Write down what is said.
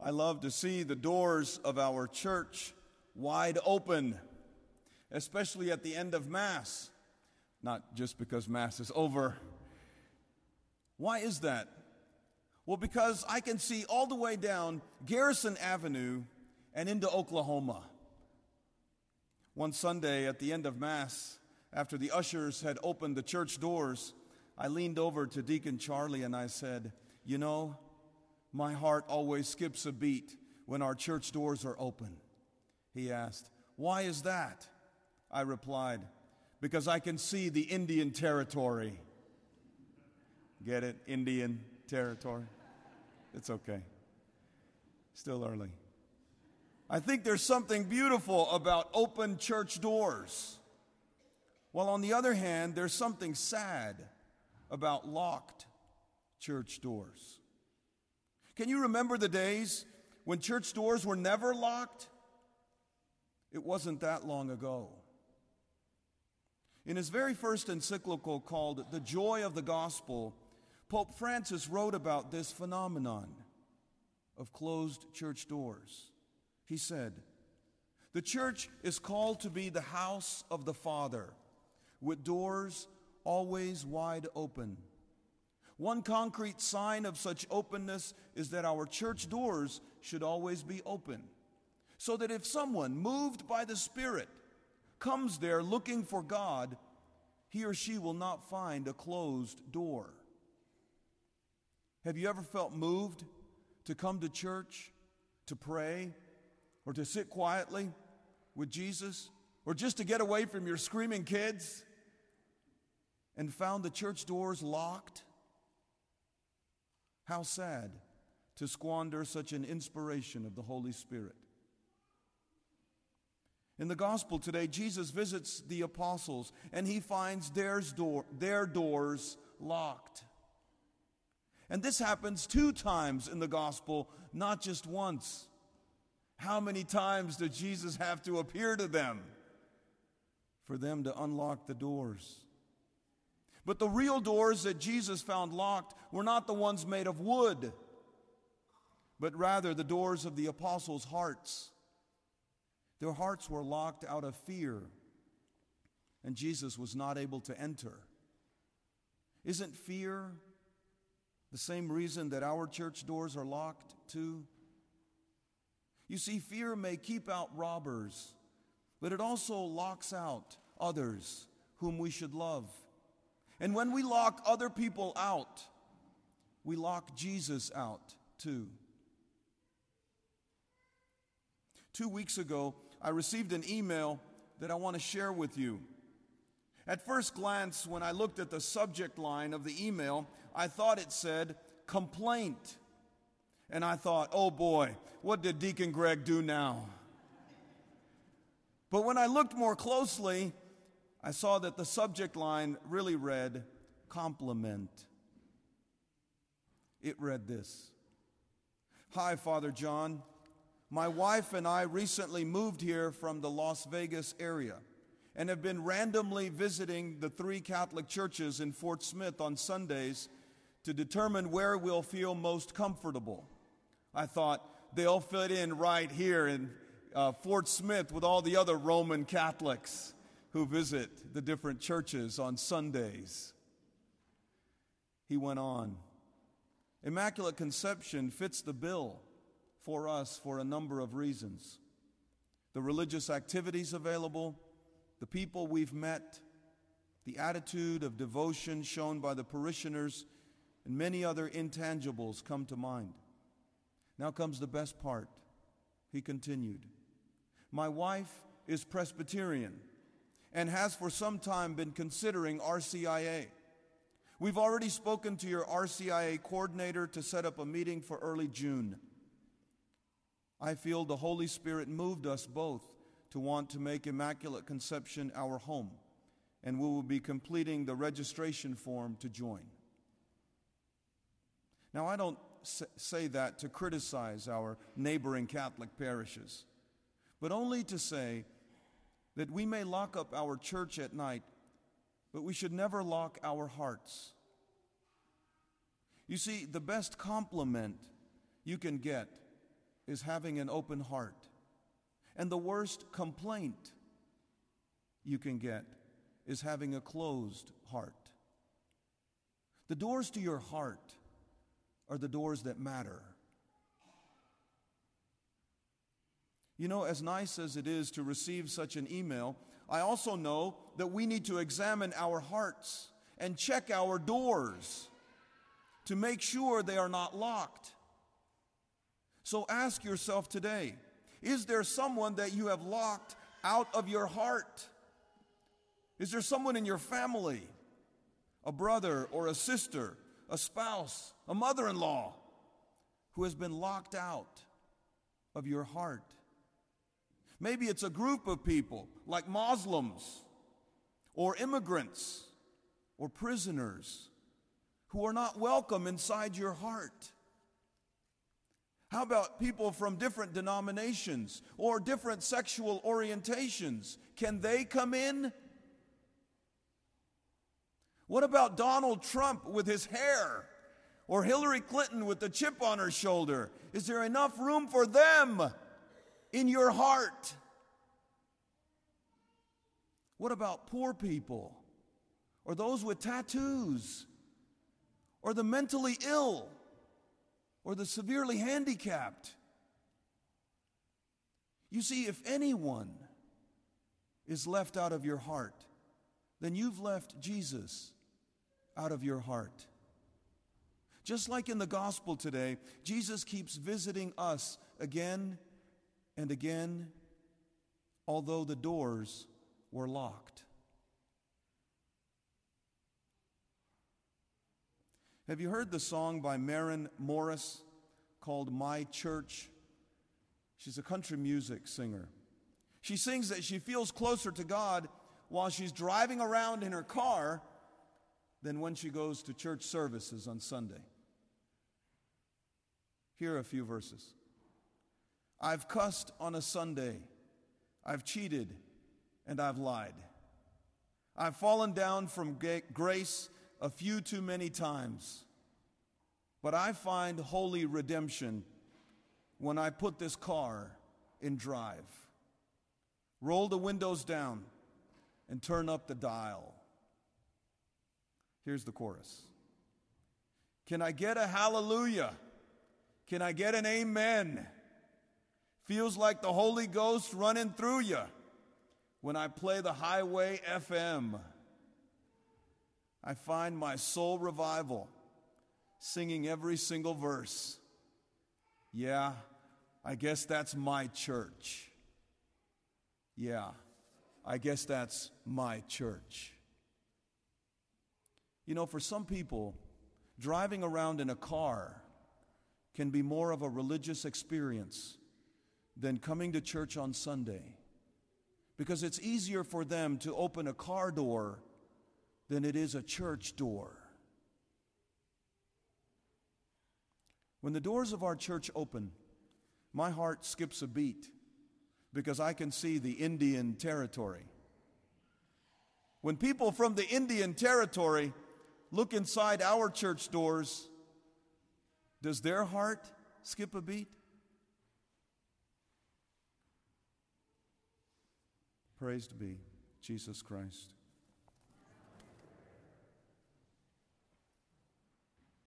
I love to see the doors of our church wide open, especially at the end of Mass. Not just because Mass is over. Why is that? Well, because I can see all the way down Garrison Avenue and into Oklahoma. One Sunday at the end of Mass, after the ushers had opened the church doors, I leaned over to Deacon Charlie and I said, "You know, my heart always skips a beat when our church doors are open." He asked, "Why is that?" I replied, "Because I can see the Indian Territory." Get it? Indian Territory. It's okay. Still early. I think there's something beautiful about open church doors. While on the other hand, there's something sad about locked church doors. Can you remember the days when church doors were never locked? It wasn't that long ago. In his very first encyclical called The Joy of the Gospel, Pope Francis wrote about this phenomenon of closed church doors. He said, "The church is called to be the house of the Father, with doors always wide open. One concrete sign of such openness is that our church doors should always be open, so that if someone, moved by the Spirit, comes there looking for God, he or she will not find a closed door." Have you ever felt moved to come to church, to pray, or to sit quietly with Jesus, or just to get away from your screaming kids, and found the church doors locked? How sad to squander such an inspiration of the Holy Spirit. In the gospel today, Jesus visits the apostles and he finds their doors locked. And this happens 2 times in the gospel, not just once. How many times did Jesus have to appear to them for them to unlock the doors? But the real doors that Jesus found locked were not the ones made of wood, but rather the doors of the apostles' hearts. Their hearts were locked out of fear, and Jesus was not able to enter. Isn't fear the same reason that our church doors are locked too? You see, fear may keep out robbers, but it also locks out others whom we should love. And when we lock other people out, we lock Jesus out too. 2 weeks ago, I received an email that I want to share with you. At first glance, when I looked at the subject line of the email, I thought it said, "Complaint." And I thought, oh boy, what did Deacon Greg do now? But when I looked more closely, I saw that the subject line really read, "Compliment." It read this: "Hi, Father John. My wife and I recently moved here from the Las Vegas area and have been randomly visiting the 3 Catholic churches in Fort Smith on Sundays to determine where we'll feel most comfortable. I thought they'll fit in right here in Fort Smith with all the other Roman Catholics who visit the different churches on Sundays." He went on, "Immaculate Conception fits the bill for us for a number of reasons. The religious activities available, the people we've met, the attitude of devotion shown by the parishioners, and many other intangibles come to mind. Now comes the best part." He continued, "My wife is Presbyterian and has for some time been considering RCIA. We've already spoken to your RCIA coordinator to set up a meeting for early June. I feel the Holy Spirit moved us both to want to make Immaculate Conception our home, and we will be completing the registration form to join." Now, I don't say that to criticize our neighboring Catholic parishes, but only to say that we may lock up our church at night, but we should never lock our hearts. You see, the best compliment you can get is having an open heart. And the worst complaint you can get is having a closed heart. The doors to your heart are the doors that matter. You know, as nice as it is to receive such an email, I also know that we need to examine our hearts and check our doors to make sure they are not locked. So ask yourself today, is there someone that you have locked out of your heart? Is there someone in your family, a brother or a sister, a spouse, a mother-in-law, who has been locked out of your heart? Maybe it's a group of people like Muslims or immigrants or prisoners who are not welcome inside your heart. How about people from different denominations or different sexual orientations? Can they come in? What about Donald Trump with his hair? Or Hillary Clinton with the chip on her shoulder? Is there enough room for them in your heart? What about poor people? Or those with tattoos? Or the mentally ill? Or the severely handicapped? You see, if anyone is left out of your heart, then you've left Jesus out of your heart. Just like in the gospel today, Jesus keeps visiting us again and again, although the doors were locked. Have you heard the song by Maren Morris called My Church? She's a country music singer. She sings that she feels closer to God while she's driving around in her car than when she goes to church services on Sunday. Here are a few verses. I've cussed on a Sunday. I've cheated and I've lied. I've fallen down from grace a few too many times. But I find holy redemption when I put this car in drive. Roll the windows down and turn up the dial. Here's the chorus. Can I get a hallelujah? Can I get an amen? Feels like the Holy Ghost running through you when I play the Highway FM. I find my soul revival singing every single verse. Yeah, I guess that's my church. Yeah, I guess that's my church. You know, for some people, driving around in a car can be more of a religious experience than coming to church on Sunday, because it's easier for them to open a car door than it is a church door. When the doors of our church open, my heart skips a beat because I can see the Indian Territory. When people from the Indian Territory look inside our church doors, does their heart skip a beat? Praised be Jesus Christ.